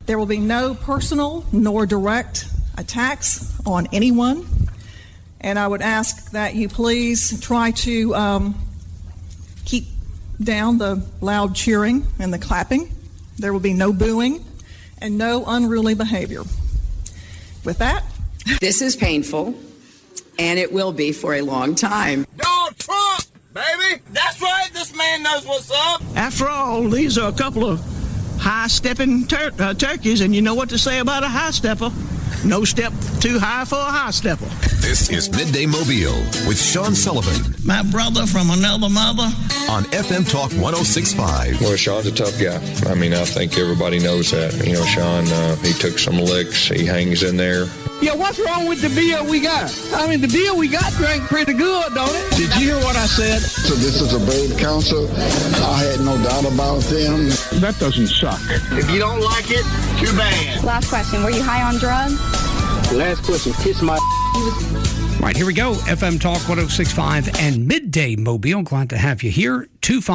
There will be no personal nor direct attacks on anyone. And I would ask that you please try to keep down the loud cheering and the clapping. There will be no booing and no unruly behavior. With that, this is painful, and it will be for a long time. Donald Trump, baby! That's right, this man knows what's up. After all, these are a couple of high-stepping turkeys, and you know what to say about a high-stepper. No step too high for a high-stepper. This is Midday Mobile with Sean Sullivan. My brother from another mother. On FM Talk 106.5. Well, Sean's a tough guy. I mean, I think everybody knows that. You know, Sean, he took some licks. He hangs in there. Yeah, what's wrong with the beer we got? I mean, the beer we got drank pretty good, don't it? Did you hear what I said? So this is a brave council. I had no doubt about them. That doesn't suck. If you don't like it, too bad. Last question. Were you high on drugs? Last question. Kiss my... All right, here we go. FM Talk 106.5 and Midday Mobile. Glad to have you here.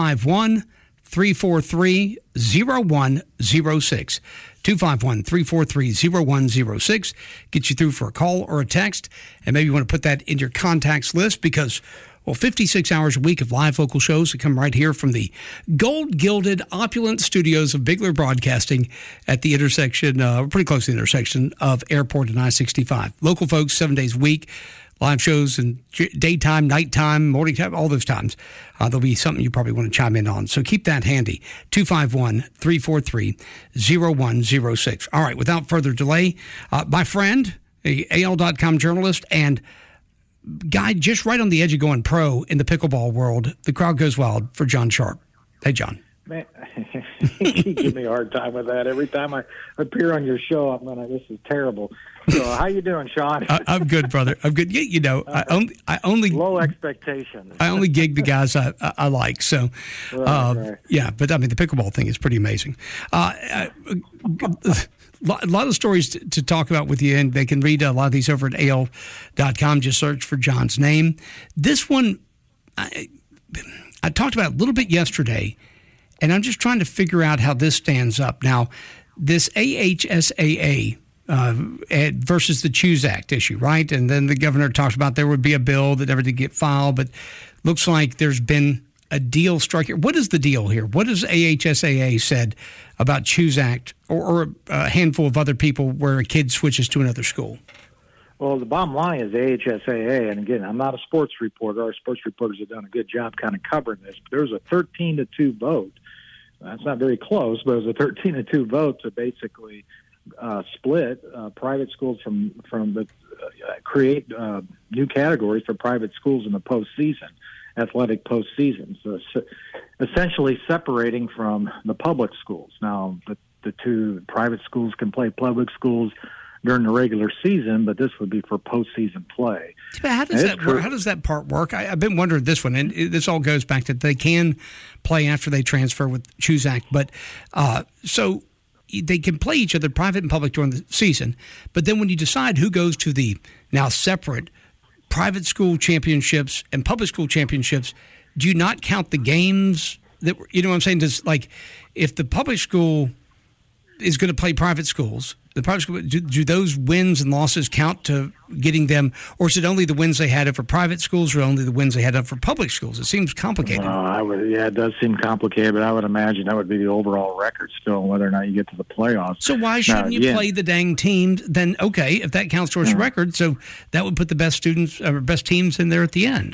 251-343-0106. 251-343-0106. Get you through for a call or a text. And maybe you want to put that in your contacts list because, well, 56 hours a week of live local shows that come right here from the gold-gilded, opulent studios of Bigler Broadcasting at the intersection, pretty close to the intersection of Airport and I-65. Local folks, 7 days a week. Live shows in daytime, nighttime, morning time, all those times. There'll be something you probably want to chime in on. So keep that handy. 251-343-0106. All right, without further delay, my friend, a AL.com journalist and guy just right on the edge of going pro in the pickleball world, the crowd goes wild for John Sharp. Hey, John. Man, you give me a hard time with that. Every time I appear on your show, I'm going, this is terrible. So how you doing, Sean? I'm good, brother. I'm good. You know, I only low expectations. I only gig the guys I like. So, right. Yeah. But I mean, the pickleball thing is pretty amazing. A lot of stories to talk about with you, and they can read a lot of these over at AL.com. Just search for John's name. This one, I talked about a little bit yesterday, and I'm just trying to figure out how this stands up. Now, this AHSAA versus the Choose Act issue, right? And then the governor talked about there would be a bill that never did get filed, but looks like there's been a deal struck here. What is the deal here? What has AHSAA said about Choose Act or a handful of other people where a kid switches to another school? Well, the bottom line is AHSAA, and again, I'm not a sports reporter. Our sports reporters have done a good job kind of covering this. But there was a 13-2 vote. That's not very close, but it was a 13-2 vote to basically split private schools from the create new categories for private schools in the postseason, athletic postseason. So essentially separating from the public schools. Now, the two private schools can play public schools during the regular season, but this would be for postseason play. How does that work? How does that part work? I've been wondering this one, and this all goes back to they can play after they transfer with Choose Act, but so they can play each other, private and public, during the season. But then when you decide who goes to the now separate private school championships and public school championships, do you not count the games that, you know what I'm saying? Does, like, if the public school is going to play private schools, the private school, do those wins and losses count to getting them, or is it only the wins they had over private schools or only the wins they had over public schools? It seems complicated. It does seem complicated, but I would imagine that would be the overall record still, whether or not you get to the playoffs. So why shouldn't you play the dang teams? Then, okay, if that counts towards the record, so that would put the best students or best teams in there at the end.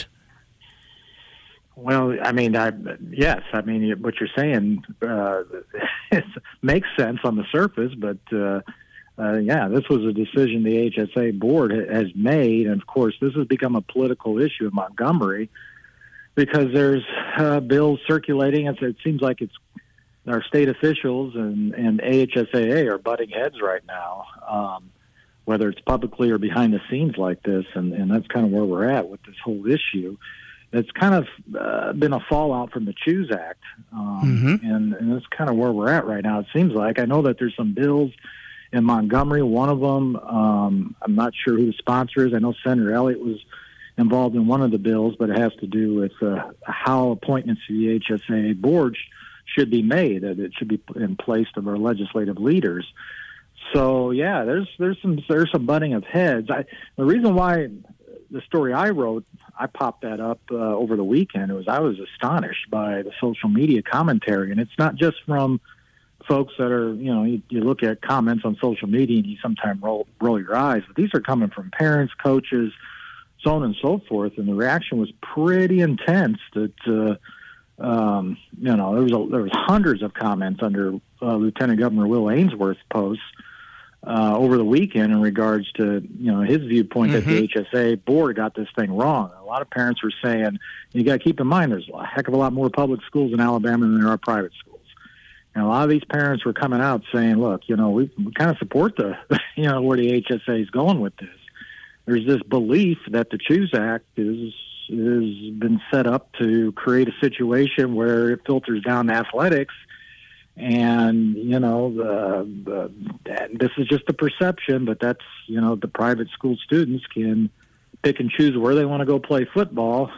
Well, I mean, yes. I mean, what you're saying makes sense on the surface, but this was a decision the HSA board has made, and of course, this has become a political issue in Montgomery because there's bills circulating. It seems like it's our state officials and AHSAA are butting heads right now, whether it's publicly or behind the scenes like this, and that's kind of where we're at with this whole issue. It's kind of been a fallout from the Choose Act, and that's kind of where we're at right now. It seems like I know that there's some bills in Montgomery. One of them, I'm not sure who the sponsor is. I know Senator Elliott was involved in one of the bills, but it has to do with how appointments to the HSA board should be made. That it should be in place of our legislative leaders. So yeah, there's some butting of heads. The reason why the story I wrote, I popped that up over the weekend. I was astonished by the social media commentary, and it's not just from folks that are, you look at comments on social media and you sometimes roll your eyes, but these are coming from parents, coaches, so on and so forth, and the reaction was pretty intense. That there was hundreds of comments under Lieutenant Governor Will Ainsworth's posts over the weekend in regards to his viewpoint that the HSA board got this thing wrong. A lot of parents were saying, you got to keep in mind there's a heck of a lot more public schools in Alabama than there are private schools. And a lot of these parents were coming out saying, look, we kind of support the where the HSA is going with this. There's this belief that the Choose Act has been set up to create a situation where it filters down to athletics. And, this is just a perception, but that's, the private school students can pick and choose where they want to go play football,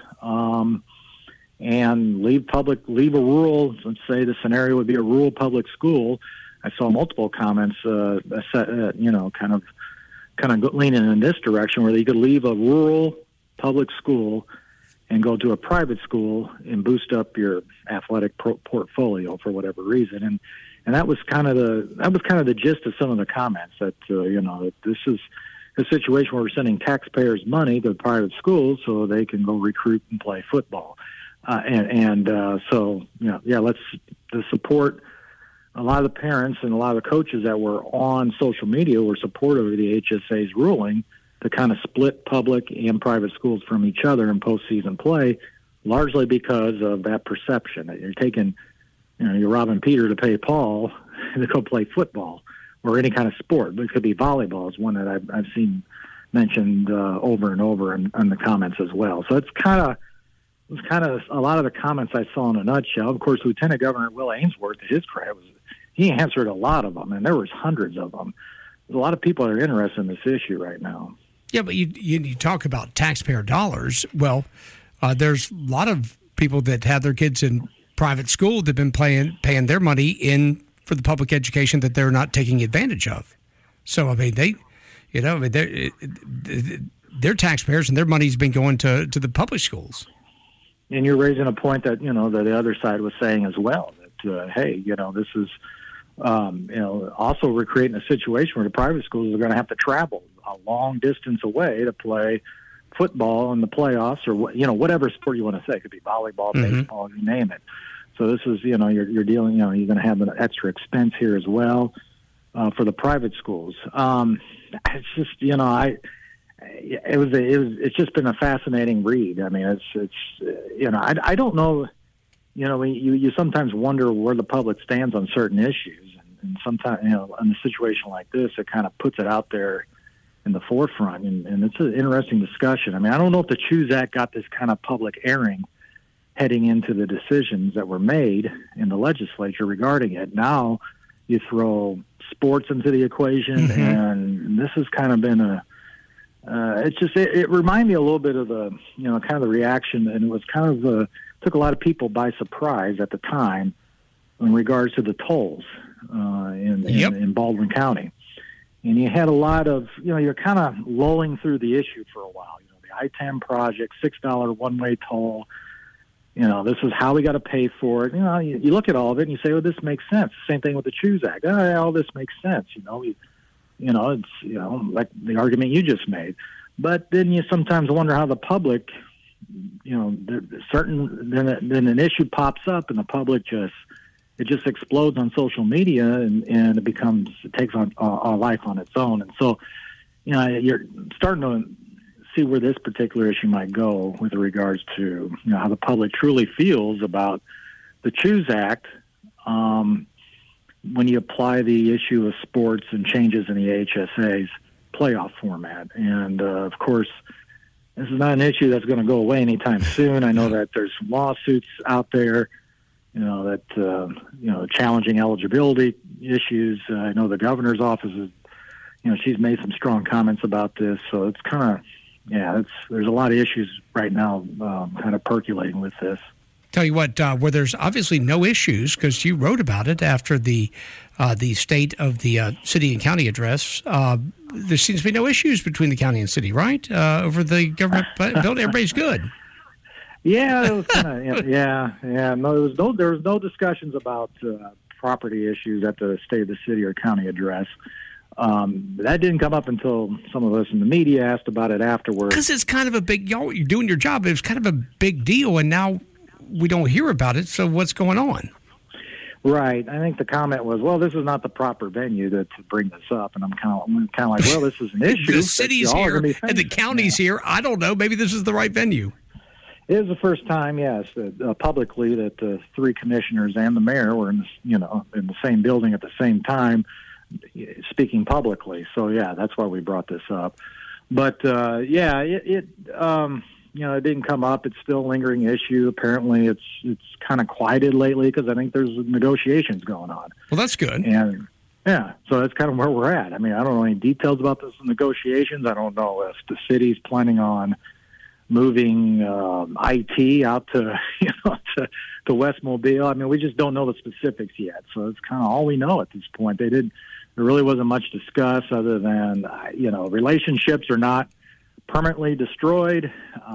and leave a rural, let's say the scenario would be a rural public school. I saw multiple comments, kind of leaning in this direction where you could leave a rural public school and go to a private school and boost up your athletic portfolio for whatever reason. And that was kind of the gist of some of the comments that, that this is a situation where we're sending taxpayers' money to the private schools so they can go recruit and play football. So let's support a lot of the parents and a lot of the coaches that were on social media were supportive of the HSA's ruling to kind of split public and private schools from each other in postseason play, largely because of that perception that you're taking, you're robbing Peter to pay Paul to go play football or any kind of sport. But it could be volleyball is one that I've seen mentioned over and over in the comments as well. So it's kind of a lot of the comments I saw in a nutshell. Of course, Lieutenant Governor Will Ainsworth, to his credit, he answered a lot of them, and there was hundreds of them. There's a lot of people that are interested in this issue right now. Yeah, but you talk about taxpayer dollars. Well, there's a lot of people that have their kids in private school that have been paying their money in for the public education that they're not taking advantage of. So, I mean, they're taxpayers and their money's been going to the public schools. And you're raising a point that, that the other side was saying as well, that, hey, this is, also we're creating a situation where the private schools are going to have to travel a long distance away to play football in the playoffs or, whatever sport you want to say. It could be volleyball, baseball, you name it. So this is, you're dealing, you're going to have an extra expense here as well for the private schools. It's just, it's just been a fascinating read. I mean, I don't know, you sometimes wonder where the public stands on certain issues. And sometimes, in a situation like this, it kind of puts it out there in the forefront. And it's an interesting discussion. I mean, I don't know if the Choose Act got this kind of public airing heading into the decisions that were made in the legislature regarding it. Now you throw sports into the equation, and this has kind of been it reminded me a little bit of the, kind of the reaction, and it was kind of took a lot of people by surprise at the time in regards to the tolls in Baldwin County. And you had a lot of, you're kind of lulling through the issue for a while. The I-10 project, $6 one-way toll. This is how we got to pay for it. You look at all of it and you say, well, this makes sense. Same thing with the Choose Act. All this makes sense. It's like the argument you just made. But then you sometimes wonder how the public, then an issue pops up and the public just explodes on social media and it takes on a life on its own. And so, you're starting to see where this particular issue might go with regards to, how the public truly feels about the Choose Act. When you apply the issue of sports and changes in the HSA's playoff format. And, of course, this is not an issue that's going to go away anytime soon. I know that there's lawsuits out there, challenging eligibility issues. I know the governor's office is, she's made some strong comments about this. So it's kind of, there's a lot of issues right now kind of percolating with this. Tell you what, where there's obviously no issues, because you wrote about it after the state of the city and county address. There seems to be no issues between the county and city, right? Over the government building, everybody's good. Yeah, it was kind of yeah. No, there was no discussions about property issues at the state of the city or county address. That didn't come up until some of us in the media asked about it afterwards. Because it's kind of a big, you're doing your job. It was kind of a big deal, and now we don't hear about it. So what's going on? Right. I think the comment was, well, this is not the proper venue to bring this up. And I'm kind of like, well, this is an issue. The city's here and the county's here. I don't know. Maybe this is the right venue. It is the first time, yes, publicly that the three commissioners and the mayor were in the same building at the same time, speaking publicly. So yeah, that's why we brought this up. But it didn't come up. It's still a lingering issue. Apparently, it's kind of quieted lately because I think there's negotiations going on. Well, that's good. And yeah, so that's kind of where we're at. I mean, I don't know any details about those negotiations. I don't know if the city's planning on moving IT out to West Mobile. I mean, we just don't know the specifics yet. So it's kind of all we know at this point. There really wasn't much discussed other than relationships are not permanently destroyed.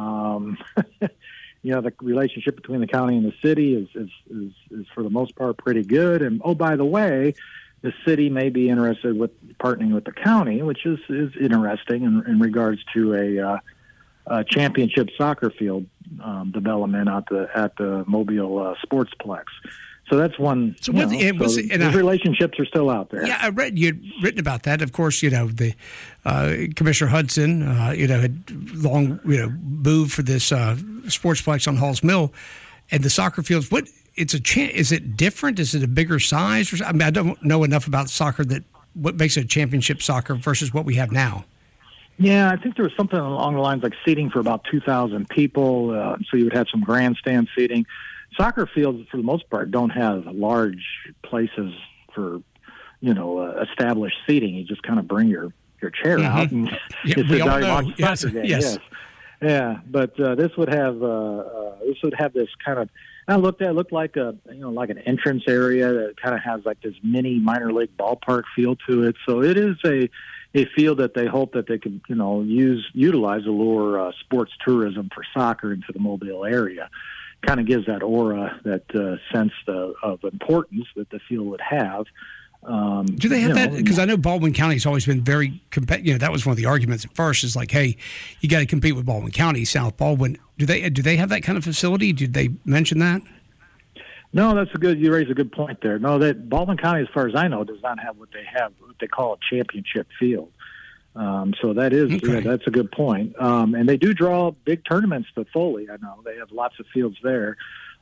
The relationship between the county and the city is for the most part pretty good. And oh, by the way, the city may be interested with partnering with the county, which is interesting in regards to a championship soccer field development at the Mobile Sportsplex. So that's one. So relationships are still out there. Yeah, I read you'd written about that. Of course, the Commissioner Hudson, had long moved for this sportsplex on Halls Mill, and the soccer fields. Is it different? Is it a bigger size? I mean, I don't know enough about soccer what makes it championship soccer versus what we have now. Yeah, I think there was something along the lines like seating for about 2,000 people. So you would have some grandstand seating. Soccer fields, for the most part, don't have large places for, established seating. You just kind of bring your chair out and sit down and watch the soccer game. Yes. Yeah, but this would have this kind of. It looked like like an entrance area that kind of has like this mini minor league ballpark feel to it. So it is a field that they hope that they could utilize to lure sports tourism for soccer into the Mobile area. Kind of gives that aura, that sense of importance that the field would have. Do they have that? Because I know Baldwin County has always been very competitive. That was one of the arguments at first. Is like, hey, you got to compete with Baldwin County, South Baldwin. Do they have that kind of facility? Did they mention that? No, you raise a good point there. No, that Baldwin County, as far as I know, does not have what they call a championship field. So that is that's a good point. And they do draw big tournaments to Foley. I know they have lots of fields there.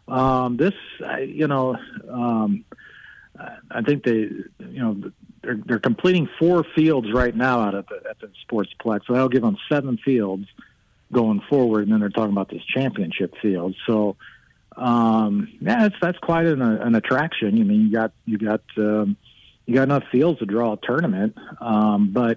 I think they're completing 4 fields right now at the Sportsplex. So that'll give them 7 fields going forward, and then they're talking about this championship field. So that's quite an attraction. I mean, you got enough fields to draw a tournament, but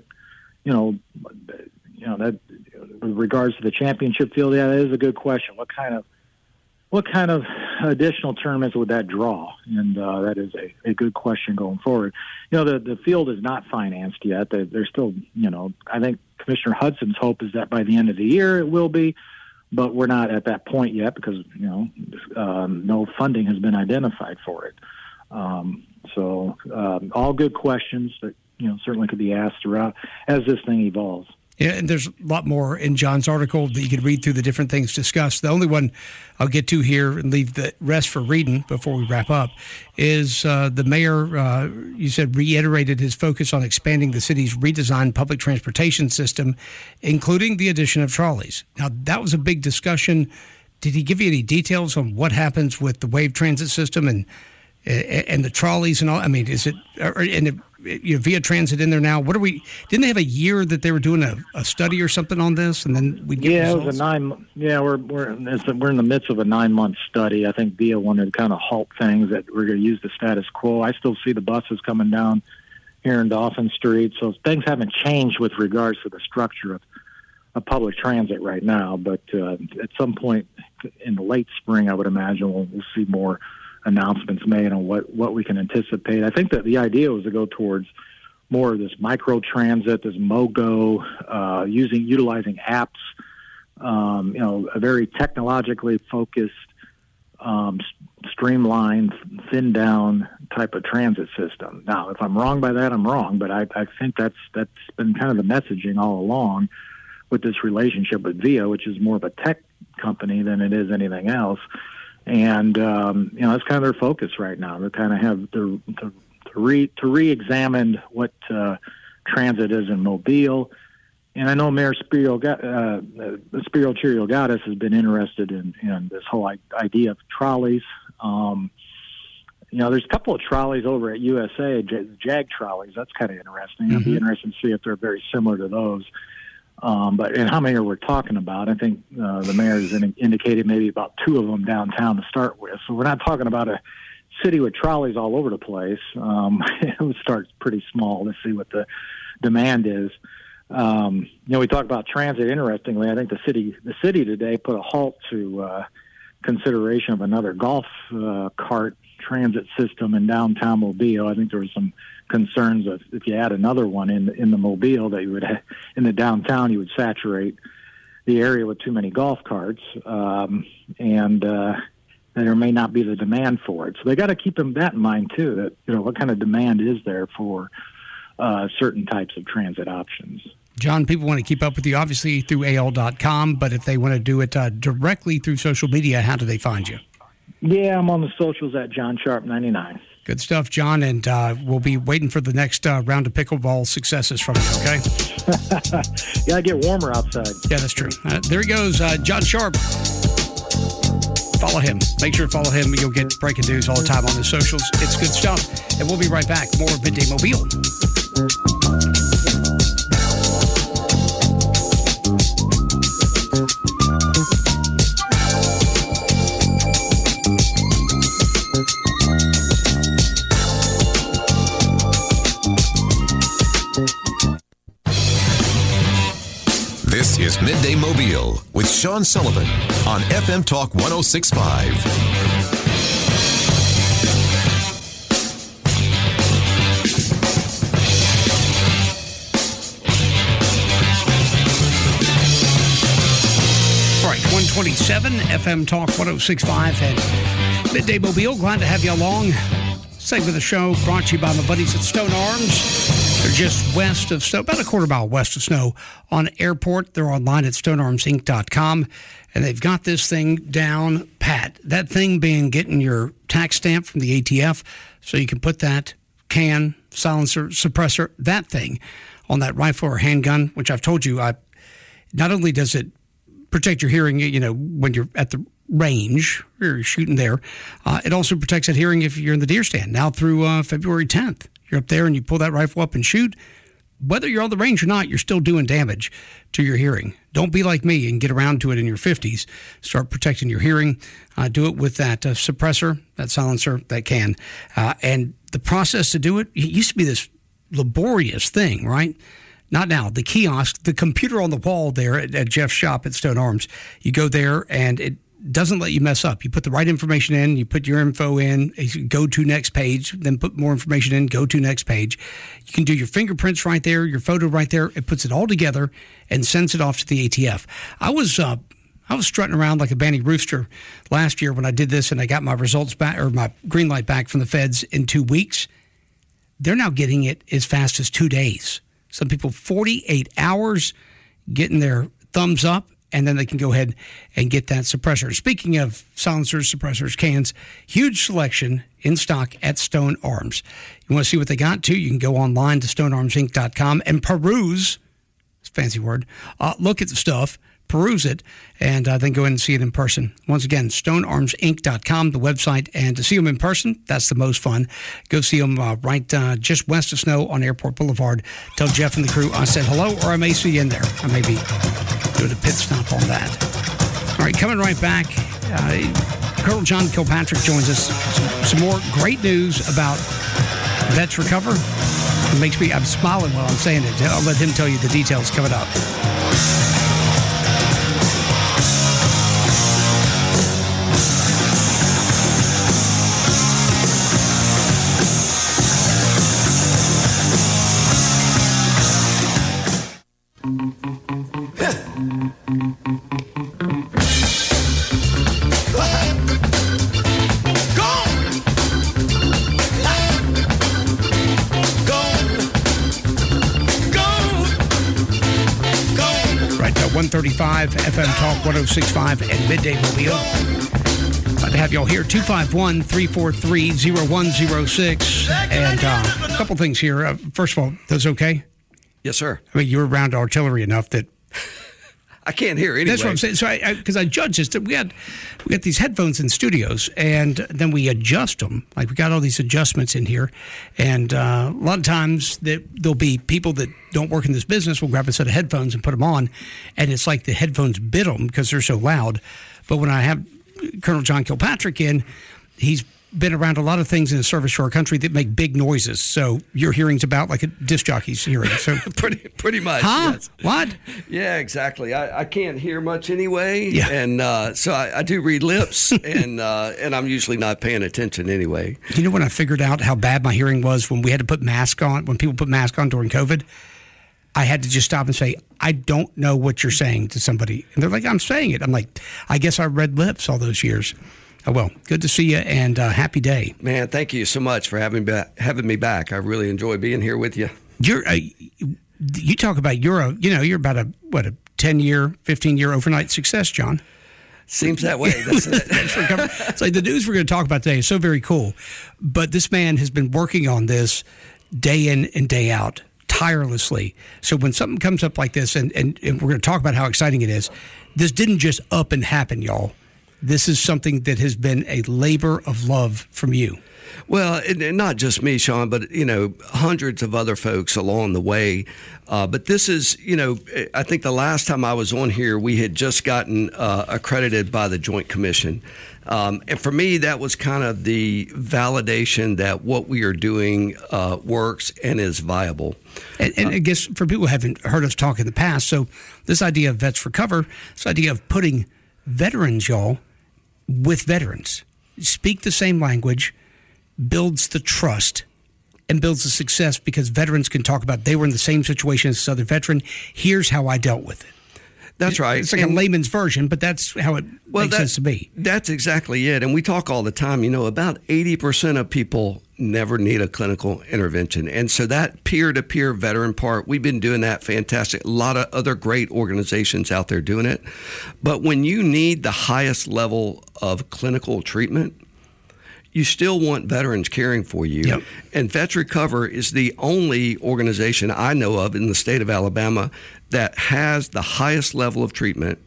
that with regards to the championship field, that is a good question. What kind of additional tournaments would that draw? And that is a good question going forward. The field is not financed yet. They're still, I think Commissioner Hudson's hope is that by the end of the year it will be, but we're not at that point yet because, no funding has been identified for it. So all good questions that, certainly could be asked throughout as this thing evolves. Yeah, and there's a lot more in John's article that you can read through the different things discussed. The only one I'll get to here and leave the rest for reading before we wrap up is the mayor, you said, reiterated his focus on expanding the city's redesigned public transportation system, including the addition of trolleys. Now, that was a big discussion. Did he give you any details on what happens with the wave transit system and the trolleys and all? I mean, is it Via Transit in there now? Didn't they have a year that they were doing a study or something on this, and then we get results? It was a 9. Yeah, we're in the midst of a 9-month study. I think Via wanted to kind of halt things, that we're going to use the status quo. I still see the buses coming down here in Dauphin Street, so things haven't changed with regards to the structure public transit right now. But at some point in the late spring, I would imagine we'll see more announcements made on what we can anticipate. I think that the idea was to go towards more of this micro transit, this MoGo, utilizing apps, a very technologically focused, streamlined, thinned down type of transit system. Now, if I'm wrong by that, I'm wrong, but I think that's been kind of the messaging all along with this relationship with Via, which is more of a tech company than it is anything else. And that's kind of their focus right now. They kind of have to re-examine what transit is in Mobile. And I know Mayor Spiro Chiriogudis has been interested in this whole idea of trolleys. There's a couple of trolleys over at USA, JAG trolleys. That's kind of interesting. I'd be interested to see if they're very similar to those. And how many are we talking about? I think the mayor has indicated maybe about 2 of them downtown to start with. So we're not talking about a city with trolleys all over the place. It would start pretty small to see what the demand is. We talk about transit. Interestingly, I think the city today put a halt to consideration of another golf cart transit system in downtown Mobile. I think there was some concerns of if you add another one in the Mobile, that you would in the downtown, you would saturate the area with too many golf carts, and there may not be the demand for it. So they got to keep that in mind too. That what kind of demand is there for certain types of transit options. John, people want to keep up with you obviously through AL.com, but if they want to do it directly through social media, how do they find you? Yeah, I'm on the socials at John Sharp 99. Good stuff, John, and we'll be waiting for the next round of pickleball successes from you, okay? Yeah, I get warmer outside. Yeah, that's true. There he goes, John Sharp. Follow him. Make sure to follow him. You'll get breaking news all the time on the socials. It's good stuff, and we'll be right back. More Midday Mobile. This is Midday Mobile with Sean Sullivan on FM Talk 106.5. All right, 127 FM Talk 106.5 and Midday Mobile. Glad to have you along. Segment of the show brought to you by my buddies at Stone Arms. They're just west of Snow, about a quarter mile west of Snow on Airport. They're online at stonearmsinc.com, and they've got this thing down pat. That thing being getting your tax stamp from the ATF, so you can put that can, silencer, suppressor, that thing on that rifle or handgun, which I've told you, not only does it protect your hearing, when you're at the range or you're shooting there, it also protects that hearing if you're in the deer stand. Now through February 10th. You're up there and you pull that rifle up and shoot. Whether you're on the range or not, you're still doing damage to your hearing. Don't be like me and get around to it in your 50s. Start protecting your hearing. Do it with that suppressor, that silencer, that can. And the process to do it used to be this laborious thing, right? Not now. The kiosk, the computer on the wall there at Jeff's shop at Stone Arms, you go there and it doesn't let you mess up. You put the right information in, you put your info in, go to next page, then put more information in, go to next page. You can do your fingerprints right there, your photo right there. It puts it all together and sends it off to the ATF. I was strutting around like a banty rooster last year when I did this, and I got my results back, or my green light back from the feds in 2 weeks. They're now getting it as fast as 2 days. Some people 48 hours getting their thumbs up, and then they can go ahead and get that suppressor. Speaking of silencers, suppressors, cans, huge selection in stock at Stone Arms. You want to see what they got, too? You can go online to stonearmsinc.com and peruse, it's a fancy word, look at the stuff, peruse it, and then go in and see it in person. Once again, stonearmsinc.com, the website, and to see them in person, that's the most fun. Go see them right just west of Snow on Airport Boulevard. Tell Jeff and the crew I said hello, or I may see you in there. I may be doing a pit stop on that. All right, coming right back, Colonel John Kilpatrick joins us. Some more great news about Vets Recover. It makes me, I'm smiling while I'm saying it. I'll let him tell you the details coming up. 135 FM Talk 106.5 and Midday Mobile. Glad to have y'all here. 251-343-0106. And a couple things here. First of all, that's okay? Yes, sir. I mean, you're around artillery enough that I can't hear anyway. That's what I'm saying. So, because I judge this, we got these headphones in studios, and then we adjust them. Like we got all these adjustments in here, and a lot of times there'll be people that don't work in this business will grab a set of headphones and put them on, and it's like the headphones bit them because they're so loud. But when I have Colonel John Kilpatrick in, he's been around a lot of things in the service to our country that make big noises. So your hearing's about like a disc jockey's hearing. So pretty much. Huh? Yes. What? Yeah, exactly. I can't hear much anyway. Yeah. And so I do read lips, and I'm usually not paying attention anyway. You know when I figured out how bad my hearing was when we had to put masks on, when people put masks on during COVID? I had to just stop and say, I don't know what you're saying to somebody. And they're like, I'm saying it. I'm like, I guess I read lips all those years. Oh, well, good to see you, and happy day. Man, thank you so much for having me back. I really enjoy being here with you. You talk about you're about a 10-year, 15-year overnight success, John. Seems that way. That's it. It's like the news we're going to talk about today is so very cool. But this man has been working on this day in and day out, tirelessly. So when something comes up like this, and we're going to talk about how exciting it is, this didn't just up and happen, y'all. This is something that has been a labor of love from you. Well, and not just me, Sean, but, hundreds of other folks along the way. But this is, I think the last time I was on here, we had just gotten accredited by the Joint Commission. And for me, that was kind of the validation that what we are doing works and is viable. And I guess for people who haven't heard us talk in the past, so this idea of Vets for Cover, this idea of putting veterans, y'all, with veterans, speak the same language, builds the trust and builds the success because veterans can talk about they were in the same situation as this other veteran. Here's how I dealt with it. That's right. It's like a layman's version, but that's how it makes sense to me. That's exactly it. And we talk all the time, about 80% of people never need a clinical intervention. And so that peer-to-peer veteran part, we've been doing that fantastic. A lot of other great organizations out there doing it. But when you need the highest level of clinical treatment, you still want veterans caring for you. Yep. And Vets Recover is the only organization I know of in the state of Alabama that has the highest level of treatment,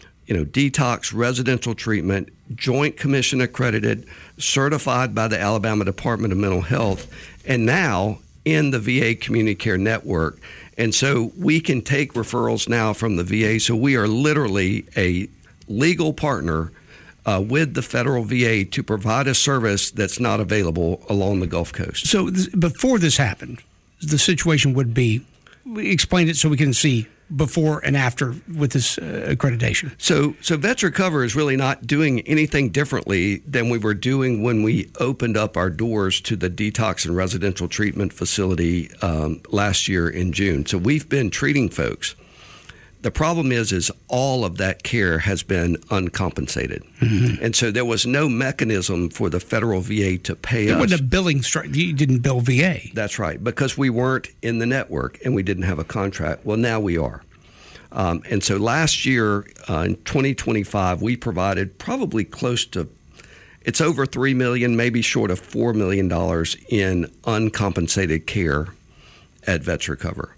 detox, residential treatment, Joint Commission accredited, certified by the Alabama Department of Mental Health, and now in the VA Community Care Network. And so we can take referrals now from the VA. So we are literally a legal partner with the federal VA to provide a service that's not available along the Gulf Coast. So before this happened, the situation would be, explain it so we can see before and after with this accreditation. So Vets Recover is really not doing anything differently than we were doing when we opened up our doors to the detox and residential treatment facility last year in June. So we've been treating folks. The problem is all of that care has been uncompensated. Mm-hmm. And so there was no mechanism for the federal VA to pay us. It wasn't a billing strike. You didn't bill VA. That's right, because we weren't in the network and we didn't have a contract. Well, now we are. And so last year, in 2025, we provided probably close to, it's over $3 million, maybe short of $4 million in uncompensated care at Vets Recover.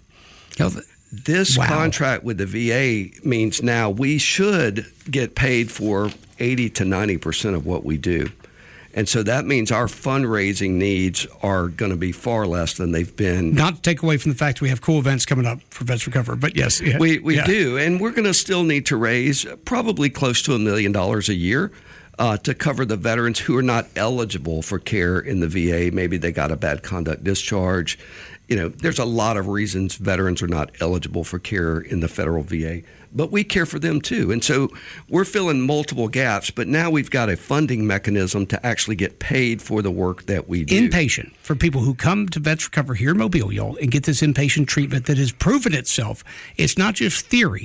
This contract with the VA means now we should get paid for 80 to 90% of what we do. And so that means our fundraising needs are going to be far less than they've been. Not to take away from the fact we have cool events coming up for Vets Recover, but yes. Yeah, we do. And we're going to still need to raise probably close to $1 million a year to cover the veterans who are not eligible for care in the VA. Maybe they got a bad conduct discharge. There's a lot of reasons veterans are not eligible for care in the federal VA, but we care for them too. And so we're filling multiple gaps, but now we've got a funding mechanism to actually get paid for the work that we do. Inpatient, for people who come to Vets Recover here in Mobile, y'all, and get this inpatient treatment that has proven itself. It's not just theory.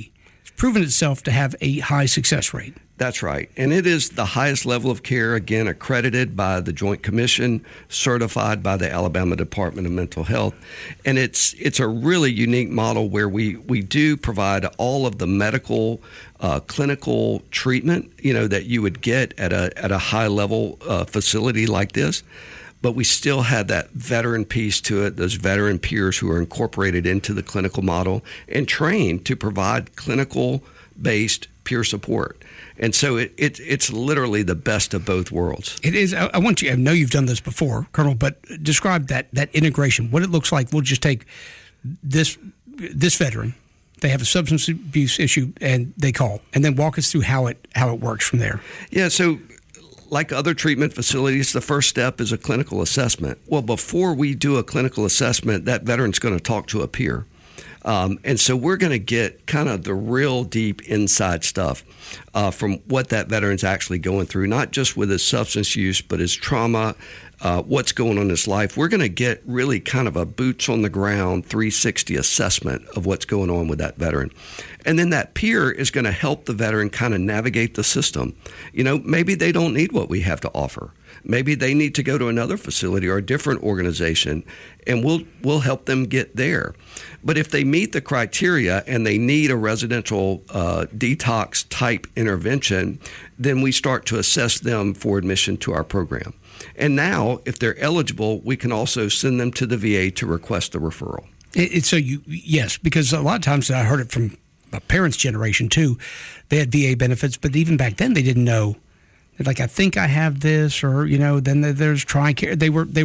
proven itself to have a high success rate. That's right. And it is the highest level of care, again, accredited by the Joint Commission, certified by the Alabama Department of Mental Health. And it's a really unique model where we do provide all of the medical, clinical treatment, that you would get at a high level facility like this. But we still have that veteran piece to it, those veteran peers who are incorporated into the clinical model and trained to provide clinical-based peer support. And so it's literally the best of both worlds. It is. I want you, I know you've done this before, Colonel, but describe that integration, what it looks like. We'll just take this veteran. They have a substance abuse issue and they call, and then walk us through how it works from there. Yeah, so like other treatment facilities, the first step is a clinical assessment. Well, before we do a clinical assessment, that veteran's going to talk to a peer. And so we're going to get kind of the real deep inside stuff from what that veteran's actually going through, not just with his substance use, but his trauma, what's going on in his life. We're going to get really kind of a boots on the ground 360 assessment of what's going on with that veteran. And then that peer is going to help the veteran kind of navigate the system. Maybe they don't need what we have to offer. Maybe they need to go to another facility or a different organization, and we'll help them get there. But if they meet the criteria and they need a residential detox type intervention, then we start to assess them for admission to our program. And now, if they're eligible, we can also send them to the VA to request a referral. Yes, because a lot of times I heard it from my parents' generation too. They had VA benefits, but even back then they didn't know. Like, I think I have this, or then there's TRICARE.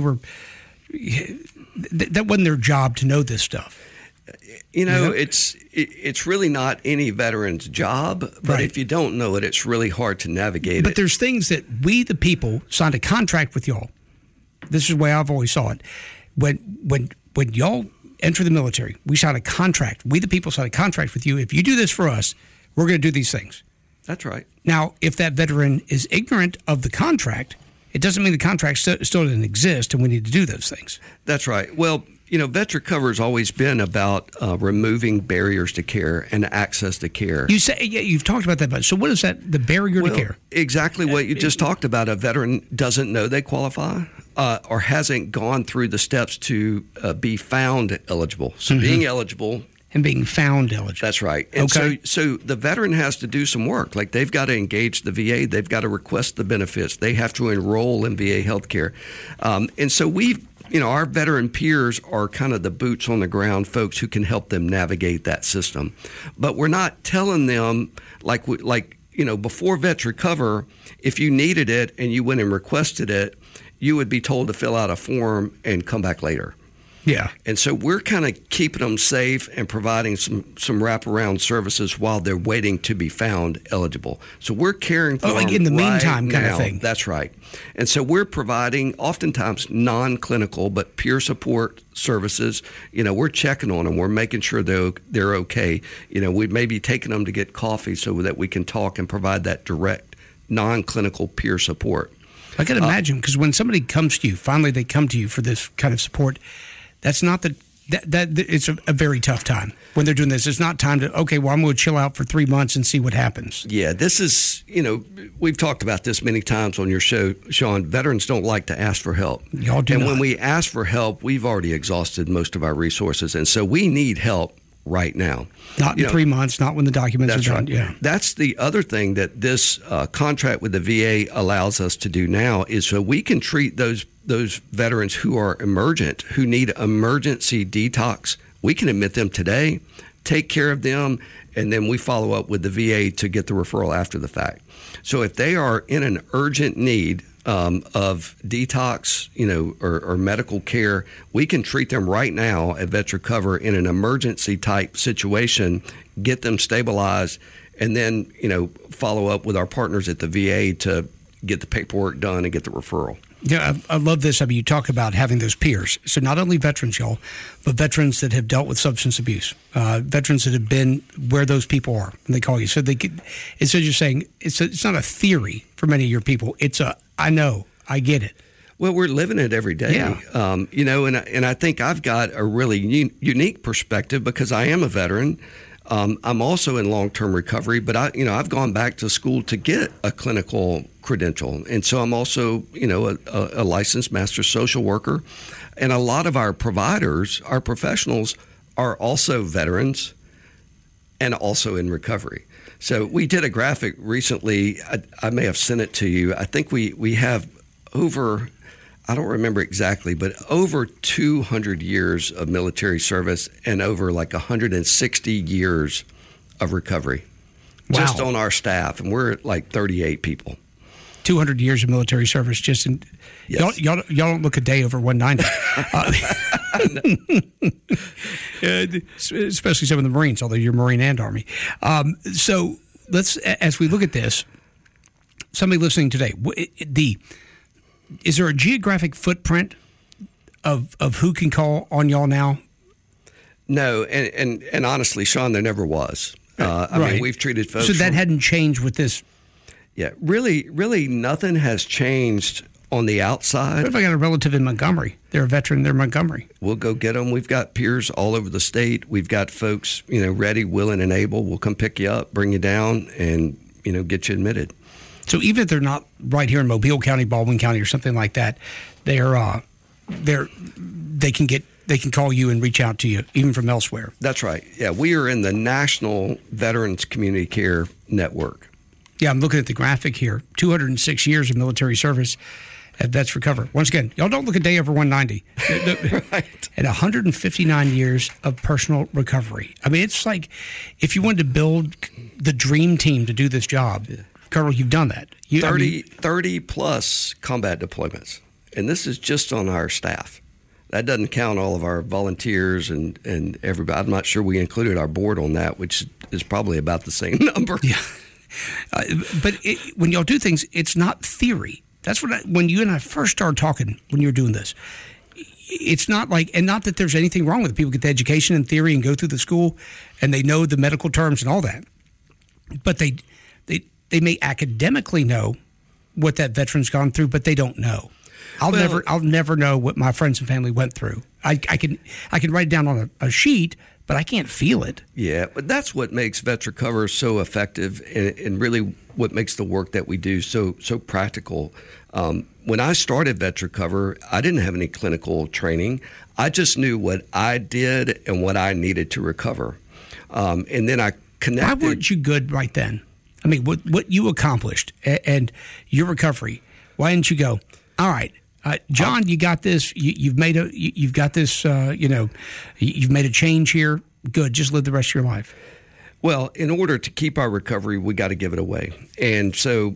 That wasn't their job to know this stuff. It's really not any veteran's job, but right. If you don't know it, it's really hard to navigate. But there's things that we, the people, signed a contract with y'all. This is the way I've always saw it. When y'all enter the military, we signed a contract. We, the people, signed a contract with you. If you do this for us, we're going to do these things. That's right. Now, if that veteran is ignorant of the contract, it doesn't mean the contract still doesn't exist, and we need to do those things. That's right. Well, Veteran Cover has always been about removing barriers to care and access to care. You've talked about that, but so what is that, the barrier to care? Exactly what you just talked about. A veteran doesn't know they qualify or hasn't gone through the steps to be found eligible. So being eligible... And being found eligible. That's right. And so the veteran has to do some work. Like, they've got to engage the VA. They've got to request the benefits. They have to enroll in VA healthcare. And so our veteran peers are kind of the boots on the ground folks who can help them navigate that system. But we're not telling them, before Veteran Cover, if you needed it and you went and requested it, you would be told to fill out a form and come back later. Yeah. And so we're kind of keeping them safe and providing some wraparound services while they're waiting to be found eligible. So we're caring for them like in the meantime right kind now. of thing. That's right. And so we're providing oftentimes non-clinical but peer support services. We're checking on them. We're making sure they're okay. We may be taking them to get coffee so that we can talk and provide that direct non-clinical peer support. I can imagine, because when somebody comes to you, finally they come to you for this kind of support, that's not that it's a very tough time when they're doing this. It's not time to, I'm going to chill out for 3 months and see what happens. Yeah, this is, we've talked about this many times on your show, Sean. Veterans don't like to ask for help. Y'all do and not. When we ask for help, we've already exhausted most of our resources. And so we need help right now. Not in 3 months, not when the documents are done. Right. Yeah. That's the other thing that this contract with the VA allows us to do now is so we can treat those veterans who are emergent, who need emergency detox. We can admit them today, take care of them, and then we follow up with the VA to get the referral after the fact. So if they are in an urgent need of detox, or medical care, we can treat them right now at Veteran Cover in an emergency type situation, get them stabilized, and then, follow up with our partners at the VA to get the paperwork done and get the referral. Yeah, I love this. I mean, you talk about having those peers. So not only veterans, y'all, but veterans that have dealt with substance abuse, veterans that have been where those people are when they call you. So instead of just saying, it's not a theory for many of your people. It's I know, I get it. Well, we're living it every day, yeah. And I think I've got a really unique perspective because I am a veteran. I'm also in long-term recovery, but I've gone back to school to get a clinical credential, and so I'm also a licensed master social worker, and a lot of our providers, our professionals, are also veterans and also in recovery. So we did a graphic recently. I may have sent it to you. I think we have over, I don't remember exactly, but over 200 years of military service and over like 160 years of recovery. Wow. Just on our staff, and we're at like 38 people. 200 years of military service. Just in, yes. y'all don't look a day over 190. Especially some of the Marines, although you're Marine and Army. So let's, as we look at this, somebody listening today, is there a geographic footprint of who can call on y'all now? No, and honestly, Sean, there never was. I mean, we've treated folks. So that hadn't changed with this. Yeah, really, nothing has changed on the outside. What if I got a relative in Montgomery? They're a veteran. They're in Montgomery. We'll go get them. We've got peers all over the state. We've got folks, ready, willing, and able. We'll come pick you up, bring you down, and get you admitted. So even if they're not right here in Mobile County, Baldwin County, or something like that, they can call you and reach out to you, even from elsewhere. That's right. Yeah, we are in the National Veterans Community Care Network. Yeah, I'm looking at the graphic here. 206 years of military service at Vets Recover. Once again, y'all don't look a day over 190. Right. And 159 years of personal recovery. I mean, it's like if you wanted to build the dream team to do this job, Colonel, you've done that. 30 plus combat deployments. And this is just on our staff. That doesn't count all of our volunteers and everybody. I'm not sure we included our board on that, which is probably about the same number. Yeah. But when y'all do things, it's not theory. That's when you and I first started talking, when you were doing this, it's not like, and not that there's anything wrong with it. People get the education and theory and go through the school and they know the medical terms and all that. But they may academically know what that veteran's gone through, but they don't know. I'll never know what my friends and family went through. I can write it down on a sheet, but I can't feel it. Yeah, but that's what makes Vets Recover so effective, and really what makes the work that we do so practical. When I started Vets Recover, I didn't have any clinical training. I just knew what I did and what I needed to recover. And then I connected. Why weren't you good right then? I mean, what you accomplished and your recovery. Why didn't you go, all right, John, you got this. You've made got this. You've made a change here. Good. Just live the rest of your life. Well, in order to keep our recovery, we got to give it away. And so,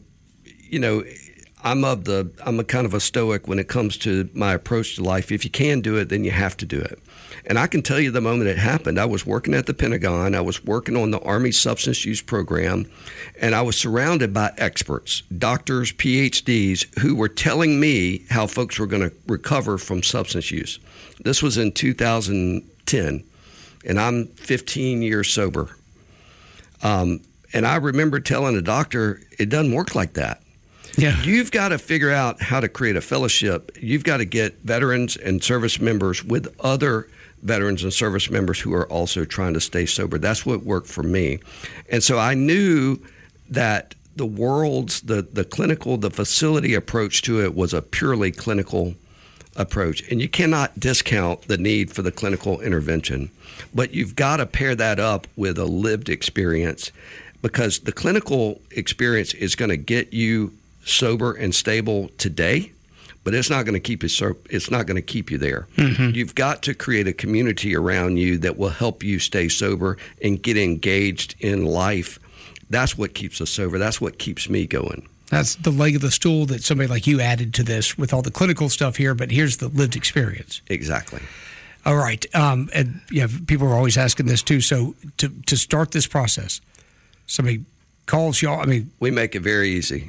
I'm a kind of a stoic when it comes to my approach to life. If you can do it, then you have to do it. And I can tell you the moment it happened, I was working at the Pentagon. I was working on the Army Substance Use Program, and I was surrounded by experts, doctors, PhDs, who were telling me how folks were going to recover from substance use. This was in 2010, and I'm 15 years sober. And I remember telling a doctor, it doesn't work like that. Yeah. You've got to figure out how to create a fellowship. You've got to get veterans and service members with other veterans and service members who are also trying to stay sober. That's what worked for me. And so I knew that the clinical, the facility approach to it was a purely clinical approach. And you cannot discount the need for the clinical intervention. But you've got to pair that up with a lived experience, because the clinical experience is going to get you sober and stable today, but it's not going to keep you. It's not going to keep you there. Mm-hmm. You've got to create a community around you that will help you stay sober and get engaged in life. That's what keeps us sober. That's what keeps me going. That's the leg of the stool that somebody like you added to this with all the clinical stuff here, but here's the lived experience. Exactly. All right. And people are always asking this too. So to start this process, somebody calls y'all. I mean, we make it very easy.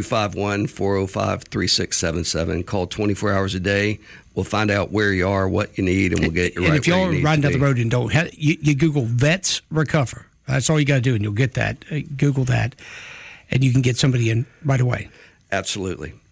251-405-3677. Call 24 hours a day. We'll find out where you are, what you need, and we'll get you right where you need to be. And if y'all are riding down the road and don't have, you Google Vets Recover. That's all you got to do, and you'll get that. Google that, and you can get somebody in right away. Absolutely.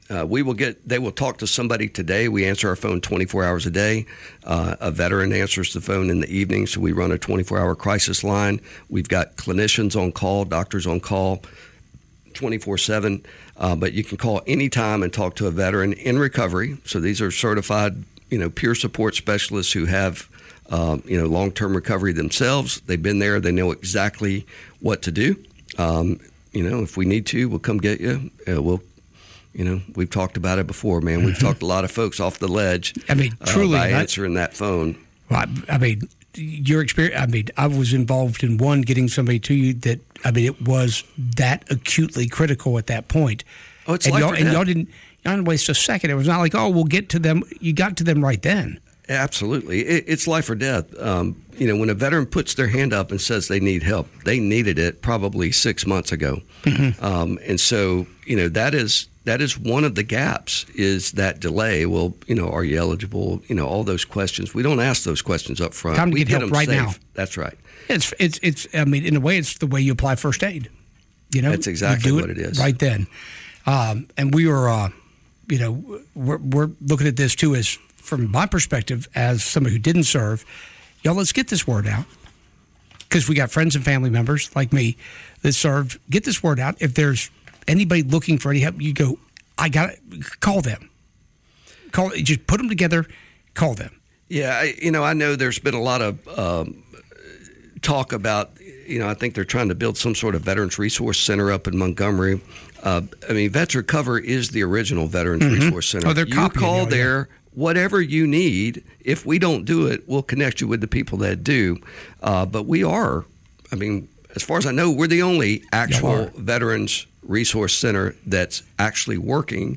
They will talk to somebody today. We answer our phone 24 hours a day. A veteran answers the phone in the evening, so we run a 24-hour crisis line. We've got clinicians on call, doctors on call, 24/7. But you can call anytime and talk to a veteran in recovery. So these are certified, peer support specialists who have, long-term recovery themselves. They've been there. They know exactly what to do. If we need to, we'll come get you. We've talked about it before, man. We've talked a lot of folks off the ledge. Truly, by answering that phone. Well, your experience. I was involved in one getting somebody to you that. It was that acutely critical at that point. Oh, it's life or death. Y'all didn't waste a second. It was not like, we'll get to them. You got to them right then. Absolutely, it's life or death. When a veteran puts their hand up and says they need help, they needed it probably 6 months ago, and so that is one of the gaps is that delay. Well, are you eligible? All those questions. We don't ask those questions up front. Time to we get help right safe. now. That's right. It's. In a way, it's the way you apply first aid. That's exactly what it is. Right then, and we were, we're looking at this too as from my perspective as somebody who didn't serve. Y'all, let's get this word out because we got friends and family members like me that served. Get this word out. If there's anybody looking for any help, you go. I got it. Call them. Just put them together. Call them. Yeah, I know there's been a lot of talk about. I think they're trying to build some sort of Veterans Resource Center up in Montgomery. Vets Recover is the original Veterans Resource Center. Oh, they're you call there. Yeah. Whatever you need. If we don't do it, we'll connect you with the people that do. But we are. As far as I know, we're the only actual Veterans Resource Center that's actually working.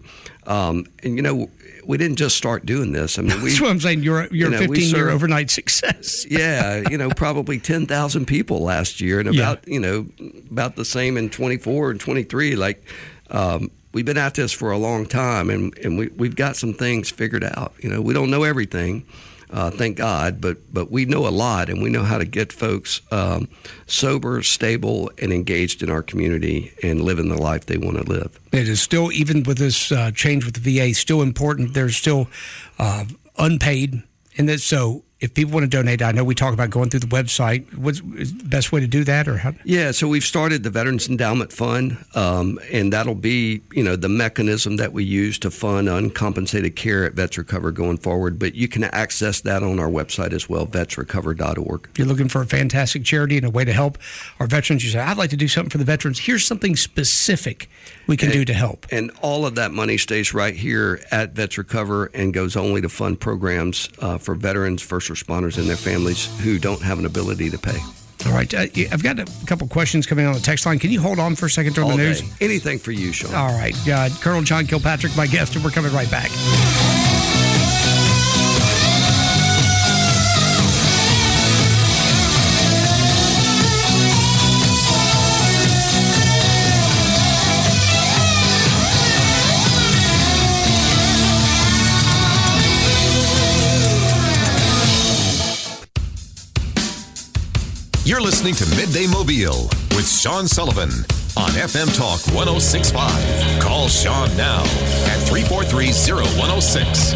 We didn't just start doing this. That's what I'm saying. You're a 15-year overnight success. Yeah, probably 10,000 people last year, and about the same in 24 and 23. We've been at this for a long time, and we've got some things figured out. We don't know everything, thank God, but we know a lot, and we know how to get folks sober, stable, and engaged in our community and living the life they want to live. It is still, even with this change with the VA, still important. There's still unpaid in this. So if people want to donate, I know we talk about going through the website. What's the best way to do that? Or how? Yeah, so we've started the Veterans Endowment Fund, and that'll be, the mechanism that we use to fund uncompensated care at Vets Recover going forward. But you can access that on our website as well, vetsrecover.org. You're looking for a fantastic charity and a way to help our veterans. You say, I'd like to do something for the veterans. Here's something specific we can do to help. And all of that money stays right here at Vets Recover and goes only to fund programs for veterans, first responders, and their families who don't have an ability to pay. All right. I've got a couple questions coming on the text line. Can you hold on for a second during the news? Anything for you, Sean. All right. Colonel John Kilpatrick, my guest, and we're coming right back. You're listening to Midday Mobile with Sean Sullivan on FM Talk 106.5. Call Sean now at 343-0106.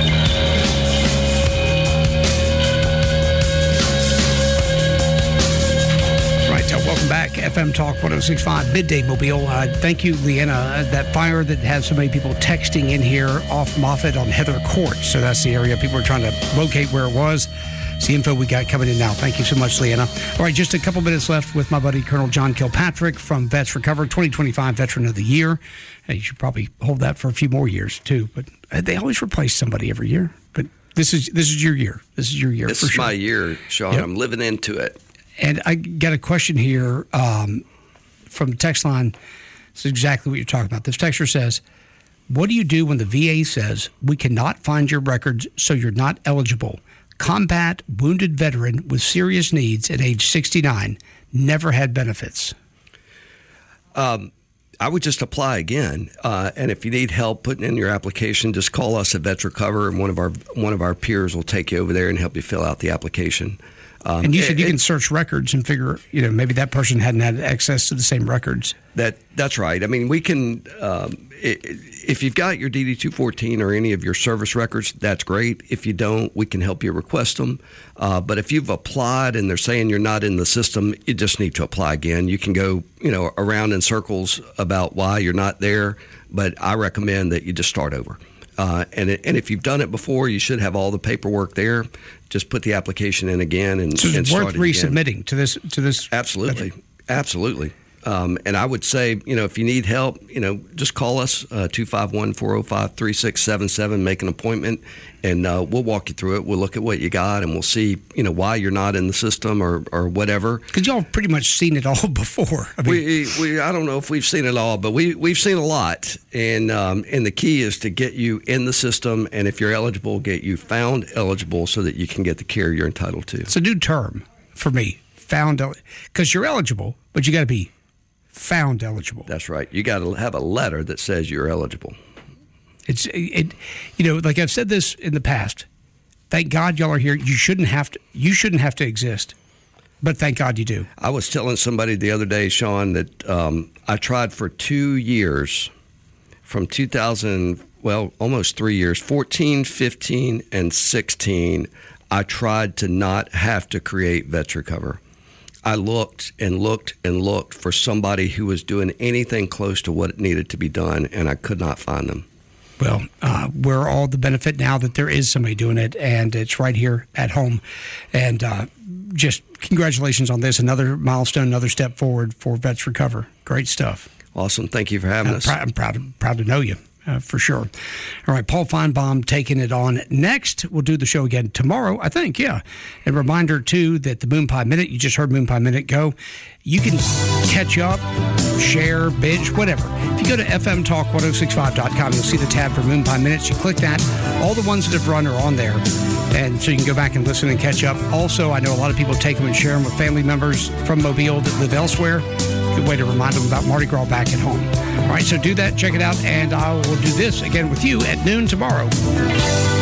Welcome back. FM Talk 106.5, Midday Mobile. Thank you, Leanna. That fire that has so many people texting in here off Moffett on Heather Court. So that's the area people are trying to locate where it was. It's the info we got coming in now. Thank you so much, Leanna. All right, just a couple minutes left with my buddy, Colonel John Kilpatrick from Vets Recover, 2025 Veteran of the Year. You should probably hold that for a few more years, too. But they always replace somebody every year. But this is your year. This is your year, for sure. This is my year, Sean. Yep. I'm living into it. And I got a question here from the text line. This is exactly what you're talking about. This texter says, what do you do when the VA says, we cannot find your records, so you're not eligible? Combat wounded veteran with serious needs at age 69, never had benefits. I would just apply again. And if you need help putting in your application, just call us at Vets Recover, and one of our peers will take you over there and help you fill out the application. And you said you can search records and figure, maybe that person hadn't had access to the same records. That's right. I mean, we can, if you've got your DD-214 or any of your service records, that's great. If you don't, we can help you request them. But if you've applied and they're saying you're not in the system, you just need to apply again. You can go, around in circles about why you're not there, but I recommend that you just start over. And if you've done it before, you should have all the paperwork there. Just put the application in again and so it's start worth it again. resubmitting to this. Absolutely. And I would say, if you need help, just call us, 251-405-3677, make an appointment, and we'll walk you through it. We'll look at what you got, and we'll see, why you're not in the system or whatever. Because y'all have pretty much seen it all before. I don't know if we've seen it all, but we've seen a lot. And the key is to get you in the system, and if you're eligible, get you found eligible so that you can get the care you're entitled to. It's a new term for me, found, because you're eligible, but you got to be found eligible. That's right. You got to have a letter that says you're eligible. Like I've said this in the past. Thank God y'all are here. You shouldn't have to exist, but thank God you do. I was telling somebody the other day, Sean, that I tried for 2 years, from 2000, almost 3 years, 14, 15, and 16. I tried to not have to create Vets Recover. I looked and looked and looked for somebody who was doing anything close to what needed to be done, and I could not find them. Well, we're all the benefit now that there is somebody doing it, and it's right here at home. And just congratulations on this. Another milestone, another step forward for Vets Recover. Great stuff. Awesome. Thank you for having us. I'm proud to know you. For sure. All right, Paul Feinbaum taking it on next. We'll do the show again tomorrow, I think, yeah. And reminder, too, that the Moon Pie Minute, you just heard Moon Pie Minute go. You can catch up, share, binge, whatever. If you go to fmtalk1065.com, you'll see the tab for Moon Pie Minutes. You click that. All the ones that have run are on there. And so you can go back and listen and catch up. Also, I know a lot of people take them and share them with family members from Mobile that live elsewhere. Good way to remind them about Mardi Gras back at home. All right, so do that, check it out, and I will do this again with you at noon tomorrow.